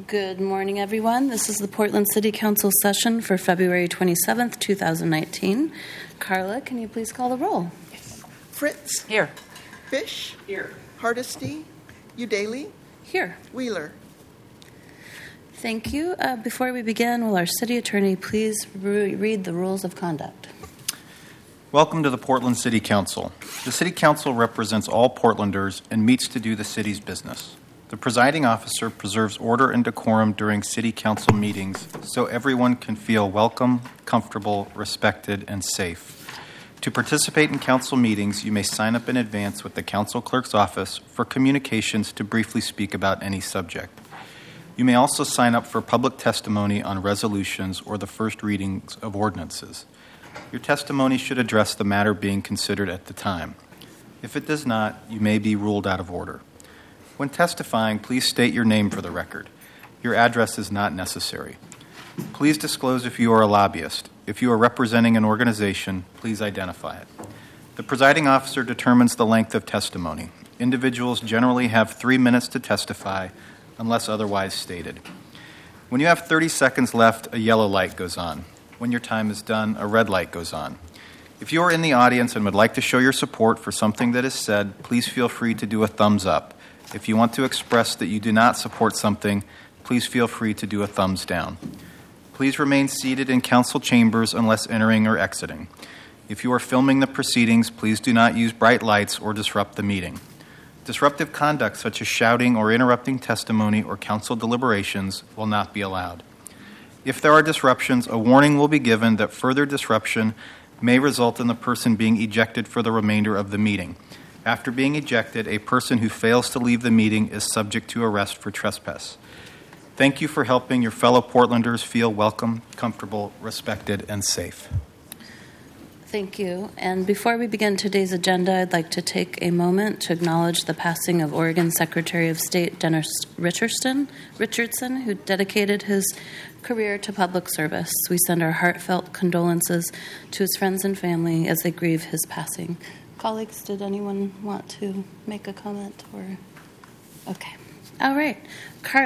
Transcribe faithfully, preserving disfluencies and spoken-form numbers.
Good morning, everyone. This is the Portland City Council session for February twenty-seventh, twenty nineteen. Carla, can you please call the roll? Fritz. Here. Fish. Here. Hardesty. Udaley. Here. Wheeler. Thank you. Uh, before we begin, will our city attorney please re- read the rules of conduct? Welcome to the Portland City Council. The City Council represents all Portlanders and meets to do the city's business. The presiding officer preserves order and decorum during City Council meetings so everyone can feel welcome, comfortable, respected, and safe. To participate in council meetings, you may sign up in advance with the council clerk's office for communications to briefly speak about any subject. You may also sign up for public testimony on resolutions or the first readings of ordinances. Your testimony should address the matter being considered at the time. If it does not, you may be ruled out of order. When testifying, please state your name for the record. Your address is not necessary. Please disclose if you are a lobbyist. If you are representing an organization, please identify it. The presiding officer determines the length of testimony. Individuals generally have three minutes to testify unless otherwise stated. When you have thirty seconds left, a yellow light goes on. When your time is done, a red light goes on. If you are in the audience and would like to show your support for something that is said, please feel free to do a thumbs up. If you want to express that you do not support something, please feel free to do a thumbs down. Please remain seated in council chambers unless entering or exiting. If you are filming the proceedings, please do not use bright lights or disrupt the meeting. Disruptive conduct such as shouting or interrupting testimony or council deliberations will not be allowed. If there are disruptions, a warning will be given that further disruption may result in the person being ejected for the remainder of the meeting. After being ejected, a person who fails to leave the meeting is subject to arrest for trespass. Thank you for helping your fellow Portlanders feel welcome, comfortable, respected, and safe. Thank you. And before we begin today's agenda, I'd like to take a moment to acknowledge the passing of Oregon Secretary of State Dennis Richardson, Richardson, who dedicated his career to public service. We send our heartfelt condolences to his friends and family as they grieve his passing. Colleagues, did anyone want to make a comment? Or okay. All right. Carla.